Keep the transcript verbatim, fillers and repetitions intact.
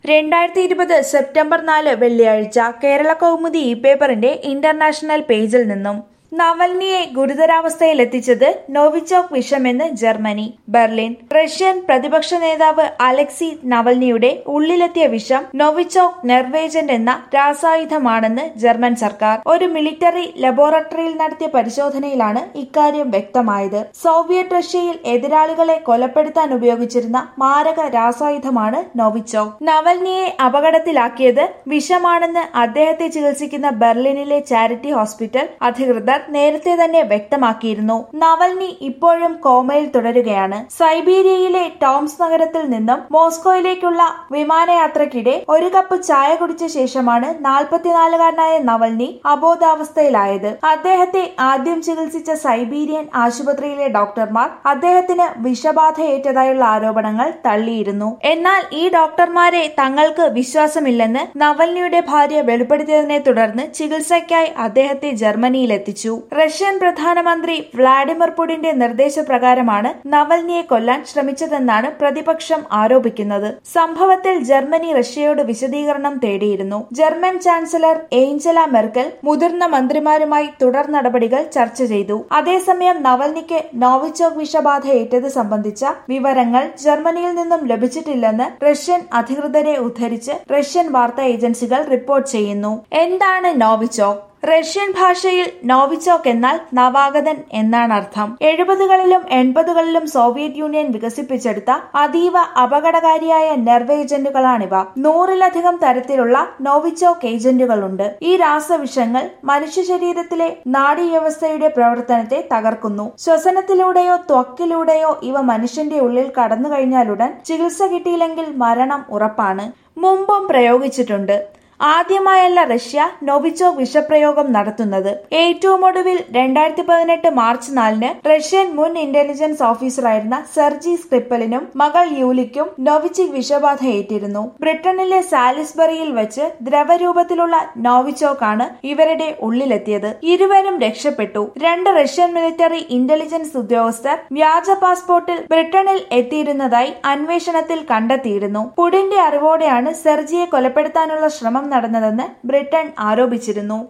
രണ്ടായിരത്തി ഇരുപത് സെപ്റ്റംബർ നാല് വെള്ളിയാഴ്ച കേരള കൗമുദി ഇ പേപ്പറിന്റെ ഇന്റർനാഷണൽ പേജിൽ നിന്നും നവൽനിയെ ഗുരുതരാവസ്ഥയിലെത്തിച്ചത് നോവിച്ചോക്ക് വിഷമെന്ന് ജർമ്മനി. ബെർലിൻ. റഷ്യൻ പ്രതിപക്ഷ നേതാവ് അലക്സി നവൽനിയുടെ ഉള്ളിലെത്തിയ വിഷം നോവിച്ചോക്ക് നെർവേജന്റ് എന്ന രാസായുധമാണെന്ന് ജർമ്മൻ സർക്കാർ. ഒരു മിലിറ്ററി ലബോറട്ടറിയിൽ നടത്തിയ പരിശോധനയിലാണ് ഇക്കാര്യം വ്യക്തമായത്. സോവിയറ്റ് റഷ്യയിൽ എതിരാളികളെ കൊലപ്പെടുത്താൻ ഉപയോഗിച്ചിരുന്ന മാരക രാസായുധമാണ് നോവിച്ചോക്ക്. നവൽനിയെ അപകടത്തിലാക്കിയത് വിഷമാണെന്ന് അദ്ദേഹത്തെ ചികിത്സിക്കുന്ന ബെർലിനിലെ ചാരിറ്റി ഹോസ്പിറ്റൽ അധികൃതർ നേരത്തെ തന്നെ വ്യക്തമാക്കിയിരുന്നു. നവൽനി ഇപ്പോഴും കോമയിൽ തുടരുകയാണ്. സൈബീരിയയിലെ ടോംസ് നഗരത്തിൽ നിന്നും മോസ്കോയിലേക്കുള്ള വിമാനയാത്രക്കിടെ ഒരു കപ്പ് ചായ കുടിച്ച ശേഷമാണ് നാൽപ്പത്തിനാലുകാരനായ നവൽനി അബോധാവസ്ഥയിലായത്. അദ്ദേഹത്തെ ആദ്യം ചികിത്സിച്ച സൈബീരിയൻ ആശുപത്രിയിലെ ഡോക്ടർമാർ അദ്ദേഹത്തിന് വിഷബാധയേറ്റതായുള്ള ആരോപണങ്ങൾ തള്ളിയിരുന്നു. എന്നാൽ ഈ ഡോക്ടർമാരെ തങ്ങൾക്ക് വിശ്വാസമില്ലെന്ന് നവൽനിയുടെ ഭാര്യ വെളിപ്പെടുത്തിയതിനെ തുടർന്ന് ചികിത്സയ്ക്കായി അദ്ദേഹത്തെ ജർമ്മനിയിലെത്തിച്ചു. റഷ്യൻ പ്രധാനമന്ത്രി വ്ളാഡിമിർ പുടിന്റെ നിർദ്ദേശപ്രകാരമാണ് നവൽനിയെ കൊല്ലാൻ ശ്രമിച്ചതെന്നാണ് പ്രതിപക്ഷം ആരോപിക്കുന്നത്. സംഭവത്തിൽ ജർമ്മനി റഷ്യയോട് വിശദീകരണം തേടിയിരുന്നു. ജർമ്മൻ ചാൻസലർ ഏഞ്ചല മെർക്കൽ മുതിർന്ന മന്ത്രിമാരുമായി തുടർ നടപടികൾ ചർച്ച ചെയ്തു. അതേസമയം നവൽനിക്ക് നോവിച്ചോക്ക് വിഷബാധ ഏറ്റത് സംബന്ധിച്ച വിവരങ്ങൾ ജർമ്മനിയിൽ നിന്നും ലഭിച്ചിട്ടില്ലെന്ന് റഷ്യൻ അധികൃതരെ ഉദ്ധരിച്ച് റഷ്യൻ വാർത്താ ഏജൻസികൾ റിപ്പോർട്ട് ചെയ്യുന്നു. എന്താണ് നോവിച്ചോക്ക്? റഷ്യൻ ഭാഷയിൽ നോവിച്ചോക്ക് എന്നാൽ നവാഗതൻ എന്നാണ് അർത്ഥം. എഴുപതുകളിലും എൺപതുകളിലും സോവിയറ്റ് യൂണിയൻ വികസിപ്പിച്ചെടുത്ത അതീവ അപകടകാരിയായ നെർവ് ഏജന്റുകളാണിവ. നൂറിലധികം തരത്തിലുള്ള നോവിച്ചോക്ക് ഏജന്റുകളുണ്ട്. ഈ രാസവിഷങ്ങൾ മനുഷ്യ ശരീരത്തിലെ നാഡീവ്യവസ്ഥയുടെ പ്രവർത്തനത്തെ തകർക്കുന്നു. ശ്വസനത്തിലൂടെയോ ത്വക്കിലൂടെയോ ഇവ മനുഷ്യന്റെ ഉള്ളിൽ കടന്നു കഴിഞ്ഞാലുടൻ ചികിത്സ കിട്ടിയില്ലെങ്കിൽ മരണം ഉറപ്പാണ്. മുമ്പും പ്രയോഗിച്ചിട്ടുണ്ട്. ആദ്യമായല്ല റഷ്യ നോവിച്ചോക്ക് വിഷപ്രയോഗം നടത്തുന്നത്. ഏറ്റവും ഒടുവിൽ രണ്ടായിരത്തി പതിനെട്ട് മാർച്ച് നാലിന് റഷ്യൻ മുൻ ഇന്റലിജൻസ് ഓഫീസറായിരുന്ന സെർജി സ്ക്രിപ്പലിനും മകൾ യൂലിക്കും നോവിച്ചിക് വിഷബാധ ഏറ്റിരുന്നു. ബ്രിട്ടനിലെ സാലിസ്ബറിയിൽ വെച്ച് ദ്രവരൂപത്തിലുള്ള നോവിച്ചോക്കാണ് ഇവരുടെ ഉള്ളിലെത്തിയത്. ഇരുവരും രക്ഷപ്പെട്ടു. രണ്ട് റഷ്യൻ മിലിറ്ററി ഇന്റലിജൻസ് ഉദ്യോഗസ്ഥർ വ്യാജ പാസ്പോർട്ടിൽ ബ്രിട്ടനിൽ എത്തിയിരുന്നതായി അന്വേഷണത്തിൽ കണ്ടെത്തിയിരുന്നു. പുടിന്റെ അറിവോടെയാണ് സെർജിയെ കൊലപ്പെടുത്താനുള്ള ശ്രമം നടന്നതെന്ന് ബ്രിട്ടൻ ആരോപിച്ചിരുന്നു.